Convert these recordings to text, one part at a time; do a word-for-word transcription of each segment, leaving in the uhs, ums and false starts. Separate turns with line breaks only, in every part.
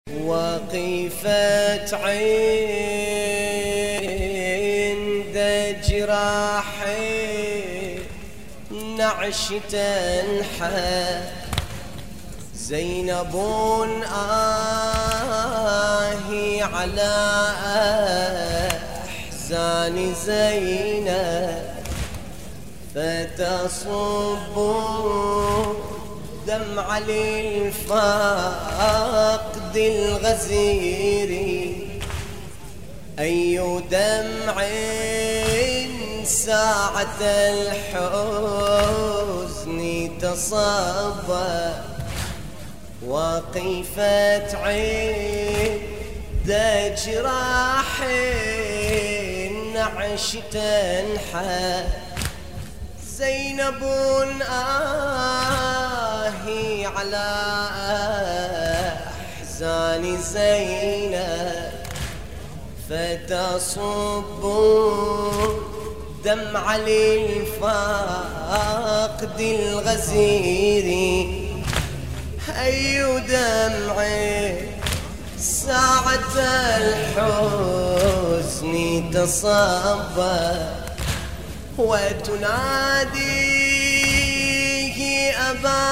وقفت عند جراحي نعش تنحى زينب آهي على أحزان زينب فتصب دمع للفاقد الغزير أي دمع ساعة الحزن تصب وقفت عند جراح نعش تنحى زينب آهي على أحزان زينب فتصب دمع للفاقد الغزير أي دمع ساعة الحزن تصب وتناديه أبا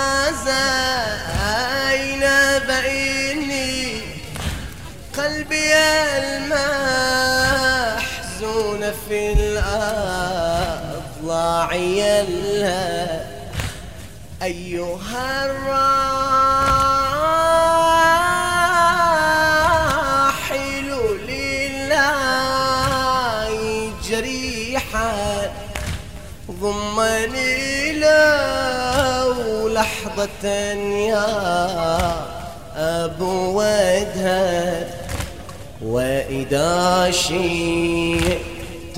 زينب إني قلبي المحزون في الأضلاع يلهى أيها الراحل لله جريحا ضمني له لحظة يا أبو ودها وإذا شئت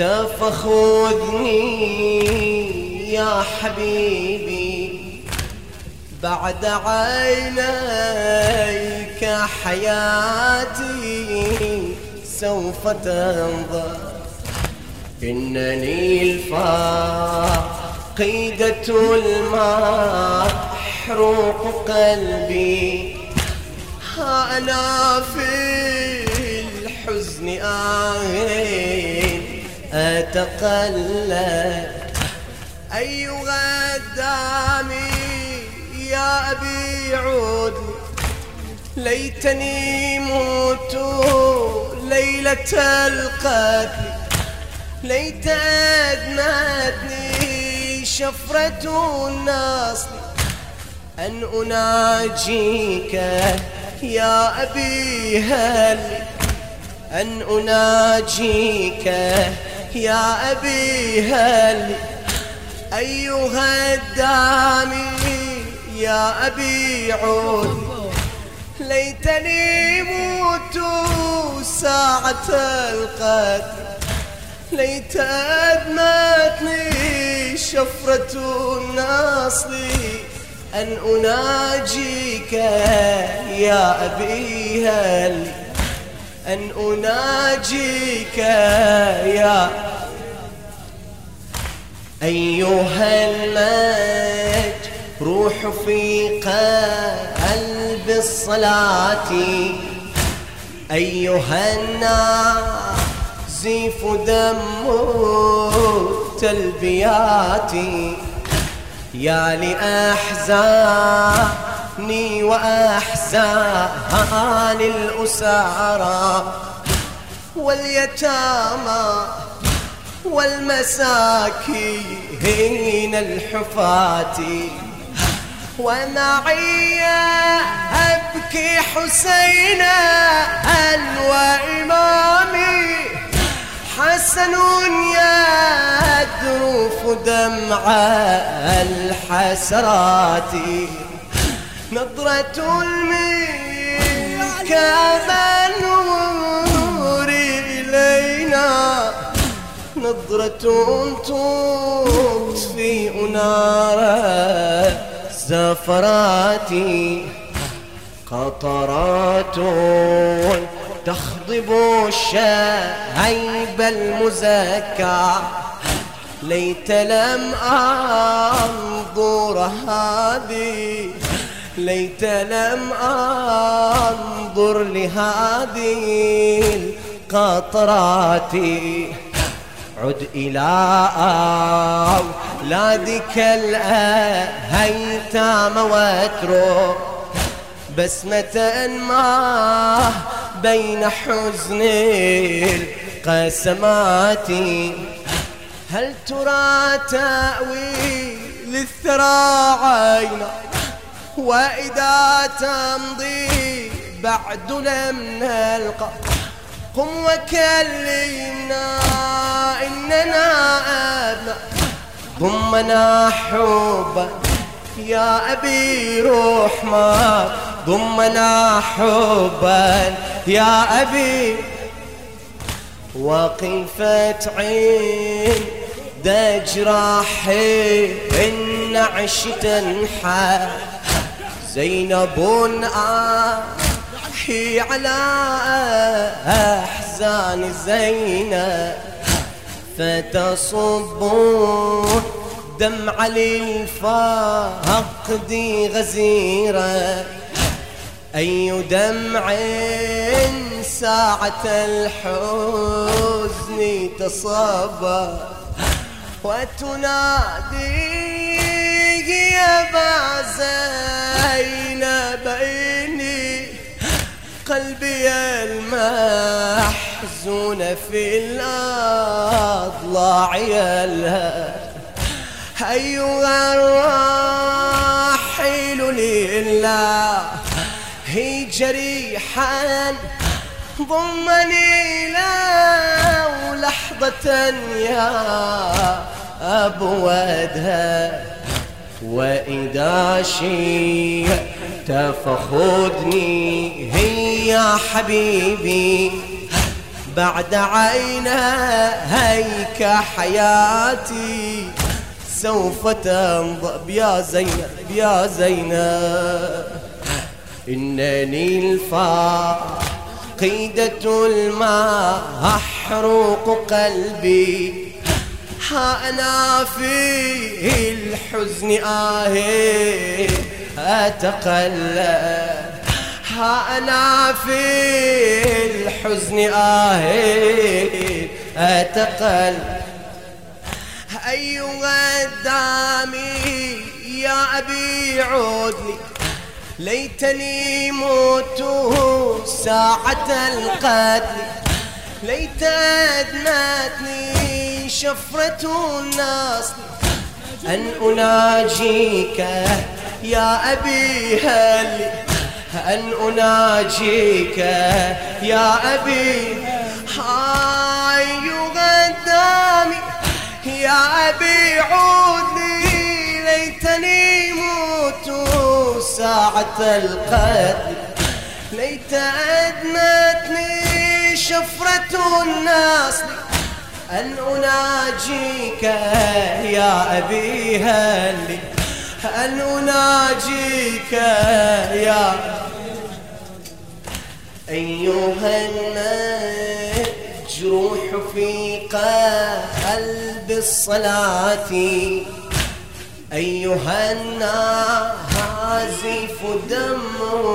فخذني يا حبيبي بعد عينيك حياتي سوف تنظر إنني الفاقدة المحروق قلبي ها أنا في الحزن آهين أتقلب أيها الدامي يا أبي عود ليتني مت ليلة القتل ليت أدمتني شفرة النصر أن أناجيك يا أبي هل أن أناجيك يا أبي هل أيها الدامي يا أبي عود ليتني مت ساعة القتل ليت أدمتني شفرة النصر أن أناجيك يا أبي هل أن أناجيك يا أيها المجروح في قلب الصلاة أيها النازف دم التلبيات يا لأحزاني وأحزان الأسارى واليتامى والمساكين الحفاة ومعي أبكي حسينا وإمامي حسن يذرف دمع الحسرات نظرة منك بالنور إلينا نظرة تطفئ نار الزفرات قطرات تخضب الشيب المزكى ليت لم أنظر هذه ليت لم أنظر لهذه القطرات. عد إلى أولادك الأيتام واترك بسمة ما بين حزن القسمات. هل ترى تأويل الثرى عينا وإذا تمضي بعد لم نلقى. قم وكلمنا إننا أبناء ضمنا حبا يا أبي رحمن ضمنا حبا يا أبي. وقفت عين دجراحي النعش تنحى زينب آحي على أحزان زينب فتصب دمع للفقد غزيرة. أي دمع ساعة الحزن تصبى وتنادي يا با زينب إني قلبي المحزون في الأضلاع يلهى. أيها الراحل لله هي جريحا ضمني له لحظة يا أبودها. وإذا شئت فخذني هي يا حبيبي بعد عينيك حياتي سوف تنضب يا زينب يا زينب. إنني الفاقدة الماء أحرق قلبي ها أنا في الحزن آهي أتقلب ها أنا في الحزن آهي أتقلب. أيها الدامي يا أبي عودني ليتني مت ساعة القتل ليت أدنتني شفرة النصر أن أناجيك يا أبي هل أن أناجيك يا أبي. هاي قدامي يا أبي عودني ليتني مت ساعة القتل ليت أدنتني شفرة النصر أن أناجيك يا أبي هل أن أناجيك يا أيها المجروح في قلب الصلاة أيها النازف دم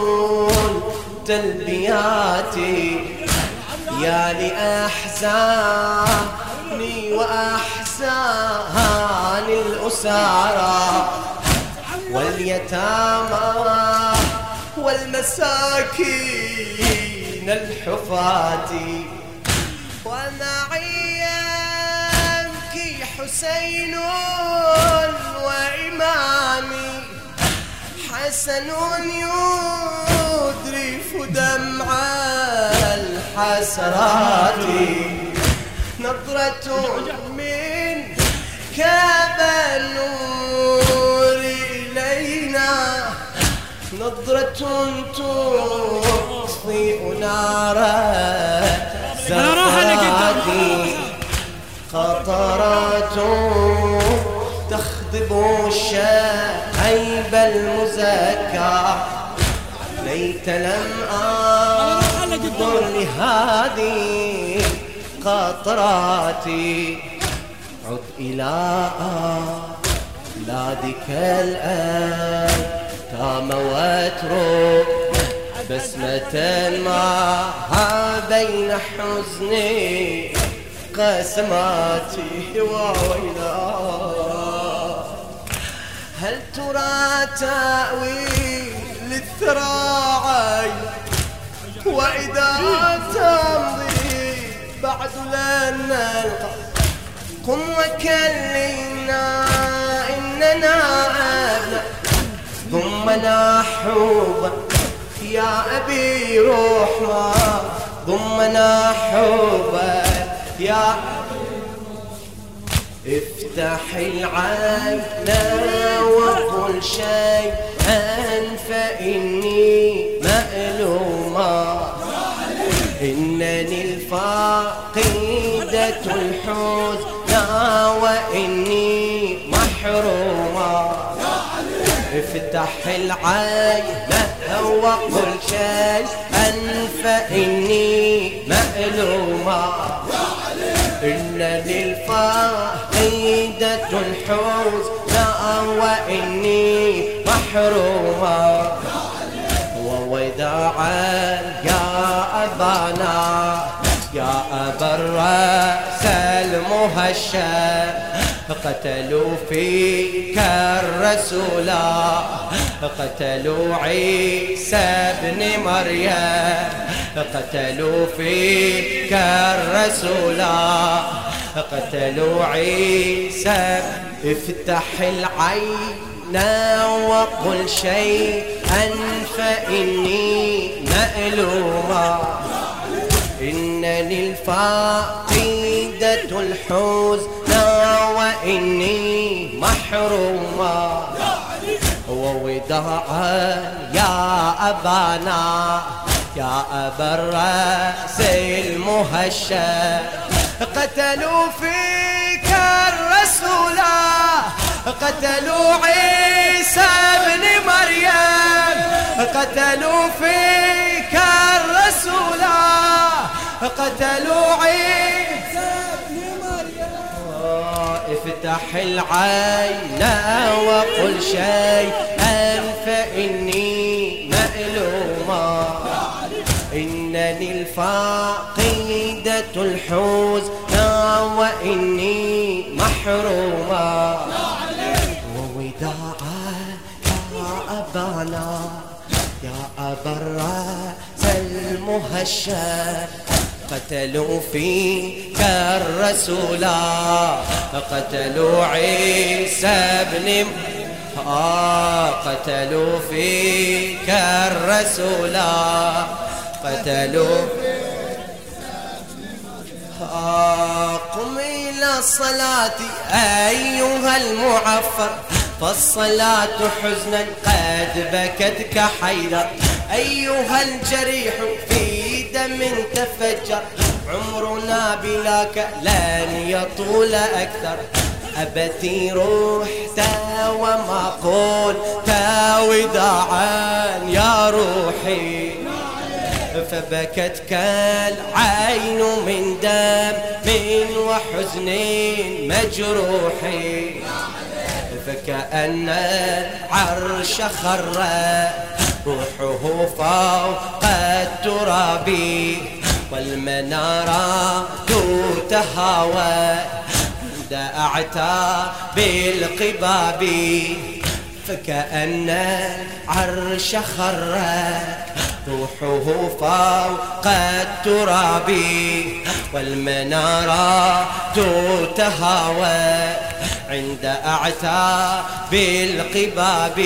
تلبيات يا لأحزاني وأحزان الأسارى واليتامى والمساكين الحفاة. ومعي يبكي حسين وإمامي حسن يدرف دمع الحسرات. نظرة من كاب النور إلينا نظرة تطفئ نار زفاتي قطرات تخضب الشعيب المزكى ليت لم أنظر لهذه قطراتي. عد إلى أولادك الآن تام واترك بسمة ما بين حزني قسماتي وويلا. هل ترى تأويل الثراعي وإذا تمضي بعد لن نلقى. قم وكلمنا إننا أبناء ثم نحوبا يا أبي رحمة ثم نحوبا يا افتح العين وقل شيئا فإني مألومة. إنني الفاقدة الحزن وإني محرومة. افتح العين وقل شيئا فإني مألومة. إنني الفاقدة الحزن وإني محرومة. ووداعا يا أبانا يا أبا الرأس المهشم. قتلوا فيك الرسول قتلوا عيسى بن مريم. قتلوا فيك الرسول قتلوا عيسى. افتح العين وقل شيئا فإني مألومة. إنني الفاقدة الحزن وإني محرومة. ووداعا يا أبانا يا أبا الرأس المهشم. قتلوا فيك الرسول قتلوا عيسى بن مريم. قتلوا فيك الرسول قتلوا عيسى بن مريم. افتح العين وقل شيئا فإني مألومة. إنني الفاقدة الحزن وإني محرومة. ووداعا يا أبانا يا أبا الرأس المهشم. قتلوا فيك الرسول قتلوا عيسى بن آه قتلوا فيك الرسول قتلوا آه. قم إلى الصلاة أيها المعفر فالصلاة حزنا قد بكتك حيدر. أيها الجريح في دم تفجر عمرنا بلاك لن يطول أكثر. أبتي رحت وما قلت وداعا يا روحي. فبكت كالعين من دم وحزن مجروح. فكأن العرش خر روحه فوق التراب والمنارات تهوى عند أعتاب القباب. فكأن العرش خر روحه فوق التراب والمنارات تهوى عند أعتاب القباب.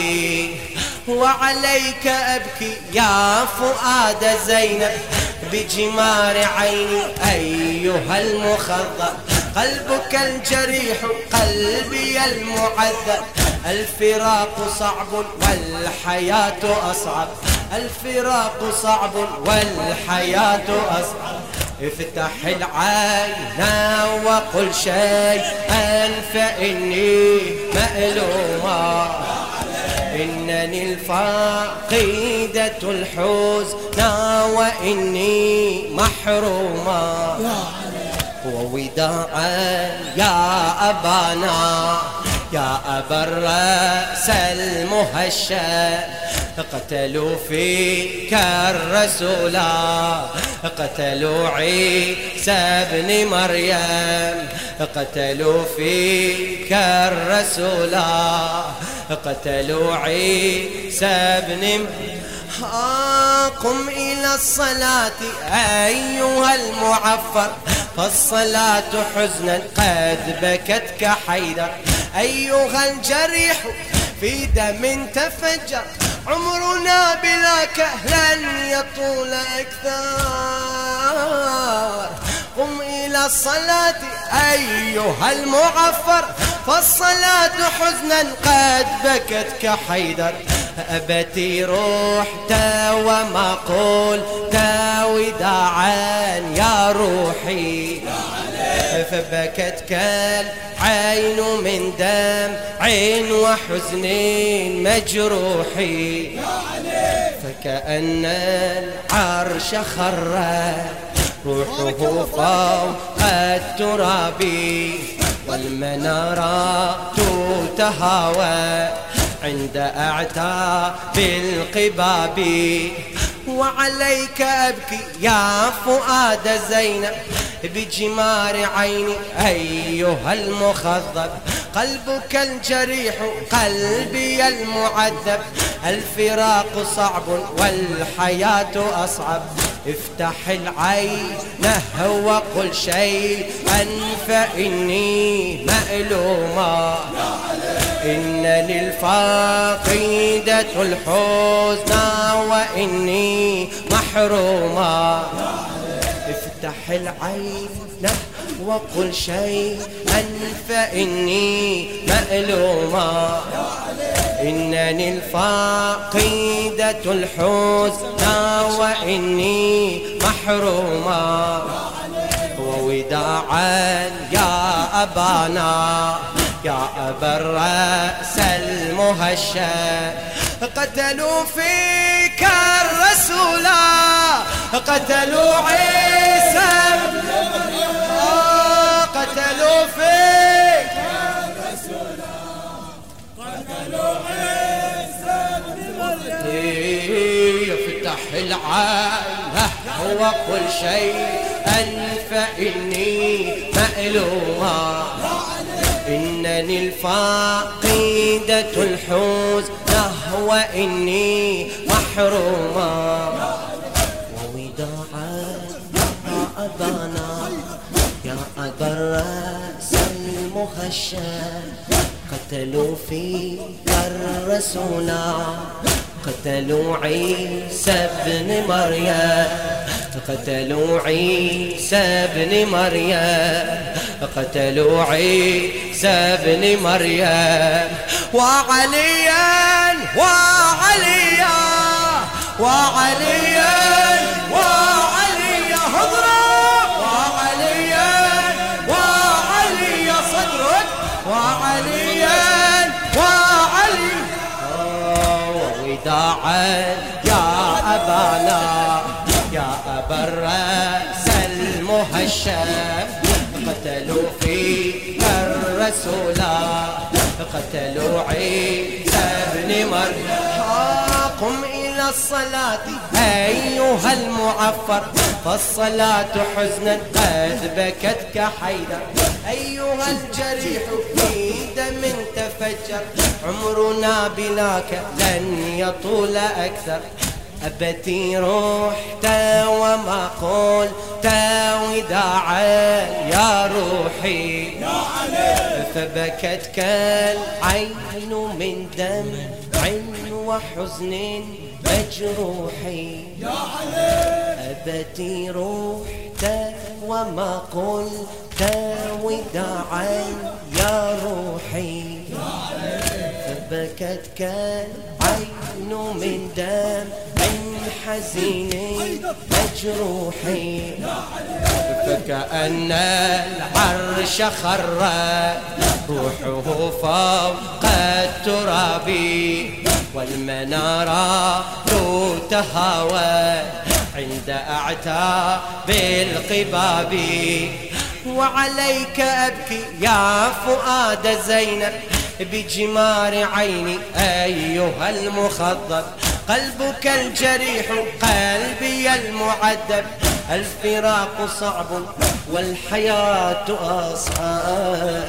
وعليك أبكي يا فؤاد زينب بجمار عيني أيها المخضر. قلبك الجريح قلبي المعذب. الفراق صعب والحياة أصعب. الفراق صعب والحياة أصعب. افتح العين وقل شيئا فإني مألومة. إنني الفاقدة الحزن وإني محرومة. ووداعا يا أبانا يا أبا الرأس المهشم قتلوا فيك الرسولا قتلوا عيسى ابن مريم قتلوا فيك الرسولا قتلوا عيسى ابن مريم. قم إلى الصلاة أيها المعفر فالصلاة حزنا قد بكتك حيدر أيها الجريح في دم تفجر عمرنا بلاك لن يطول أكثر. قم إلى الصلاة أيها المعفر فالصلاة حزنا قد بكتك حيدر أبتي رحت وما قلت وداعا يا روحي فبكتك العين من دمع وحزن مجروحي فكأن العرش خر روحه فوق التراب والمنارات تهاوى عند أعتاب القباب. وعليك أبكي يا فؤاد زينب بجمار عيني أيها المخضب قلبك الجريح قلبي المعذب الفراق صعب والحياة أصعب افتح العين وقل شيئا فإني مألوما إن للفاقدة الحزن وإني محروما افتح العين وقل شيئا فإني مألوما إنني الفاقدة الحزن وإني محروما ووداعا يا أبانا يا أبا الرأس المهشم قتلوا فيك الرسولا قتلوا عيسى قتلوا فيك الرسولا قتلوا عيسى يفتح العين وقل شيئا فإني مألوما إنني الفاقدة الحزن وإني محروما ووداعا يا أبانا يا أبا الرأس المهشم قتلوا فيك الرسولا قتلوا عيسى ابن مريم قتلوا عيسى ابن مريم قتلوا عيسى ابن مريم وعليا وعليا وعليا وعليا هضرب وعليا وعليا صدرك وعليا وعلي ووداعا يا أبانا يا أبا الرأس المهشم قتلوا فيك الرسولا قتلوا عيسى ابن مريم. قم إلى الصلاة أيها المعفر فالصلاة حزنا قد بكتك حيدر أيها الجريح في دم تفجر عمرنا بلاك لن يطول أكثر أبتي رحت وما قلت وداعا يا روحي فبكتك العين من دمع وحزن مجروحي أبتي رحت وما قلت وداعا يا روحي فبكتك العين من دمع حزين مجروحي فكأن العرش خر روحه فوق التراب والمنارات تهاوى عند أعتاب القباب. وعليك أبكي يا فؤاد زينب بجمار عيني أيها المخضب، قلبك الجريح قلبي المعذب، الفراق صعب والحياة أصعب.